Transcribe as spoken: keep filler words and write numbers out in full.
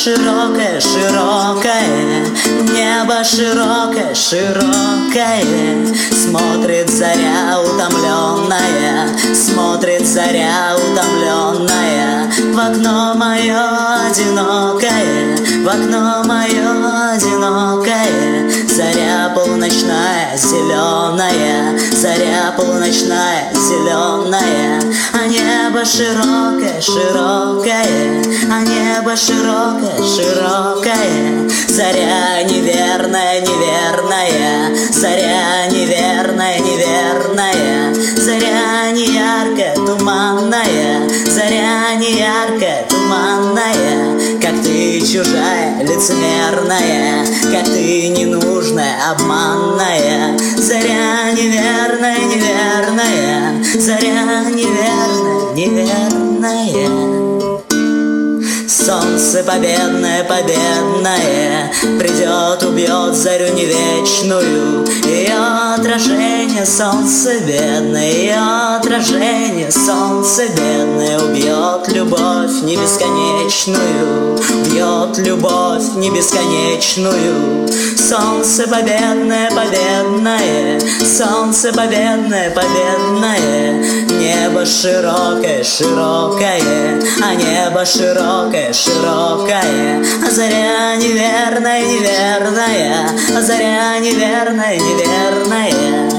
широкое, широкое, небо широкое, широкое. Смотрит заря утомленная, смотрит заря утомленная в окно мое одинокое, в окно мое одинокое. Заря полночная, зеленая, заря полночная, зеленая. А небо широкое, широкое, а небо широкое, широкое. Заря неверная, неверная, заря неверная, неверная. Заря не яркая, туманная, заря не яркая, туманная. Как ты чужая, лицемерная, как ты ненужная, обманная. Заря неверная, неверная, заря неверная, неверная. Солнце победное, победное придет, убьет зарю не вечную. Ее отражение солнце бедное, ее отражение солнце бедное убьет любовь не бесконечную, убьет любовь не бесконечную. Солнце победное, победное, солнце победное, победное. Небо широкое, широкое, а небо широкое, широкое. А заря неверная, неверная, а заря неверная, неверная.